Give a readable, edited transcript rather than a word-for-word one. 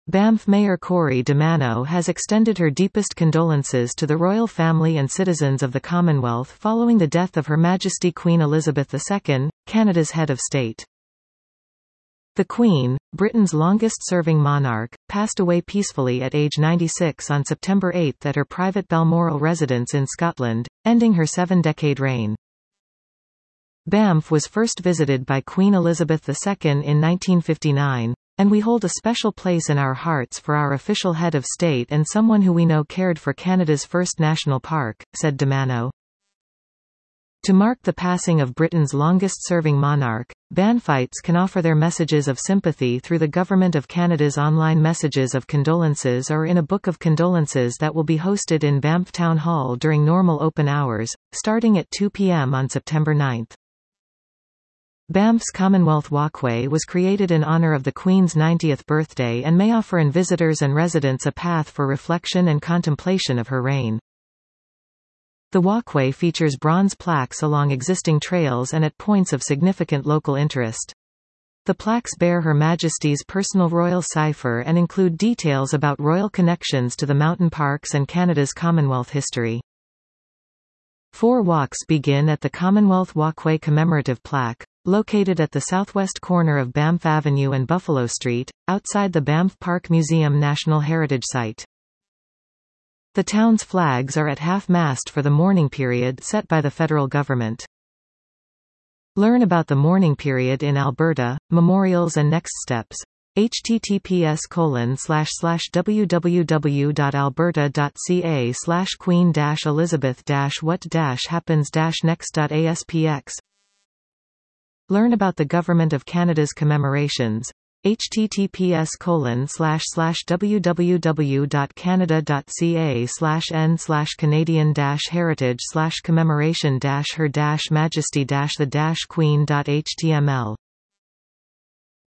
Banff Mayor Corey DeMano has extended her deepest condolences to the royal family and citizens of the Commonwealth following the death of Her Majesty Queen Elizabeth II, Canada's head of state. The Queen, Britain's longest-serving monarch, passed away peacefully at age 96 on September 8 at her private Balmoral residence in Scotland, ending her 7-decade reign. Banff was first visited by Queen Elizabeth II in 1959, and we hold a special place in our hearts for our official head of state and someone who we know cared for Canada's first national park, said DeMano. To mark the passing of Britain's longest-serving monarch, Banffites can offer their messages of sympathy through the Government of Canada's online messages of condolences or in a book of condolences that will be hosted in Banff Town Hall during normal open hours, starting at 2 p.m. on September 9. Banff's Commonwealth Walkway was created in honour of the Queen's 90th birthday and may offer visitors and residents a path for reflection and contemplation of her reign. The walkway features bronze plaques along existing trails and at points of significant local interest. The plaques bear Her Majesty's personal royal cipher and include details about royal connections to the mountain parks and Canada's Commonwealth history. 4 walks begin at the Commonwealth Walkway commemorative plaque, located at the southwest corner of Banff Avenue and Buffalo Street, outside the Banff Park Museum National Heritage Site. The town's flags are at half-mast for the mourning period set by the federal government. Learn about the mourning period in Alberta, memorials and next steps. https://www.alberta.ca/queen-elizabeth-what-happens-next.aspx. Learn about the Government of Canada's commemorations. https://www.canada.ca/n/canadian-heritage/commemoration-her-majesty-the-queen.html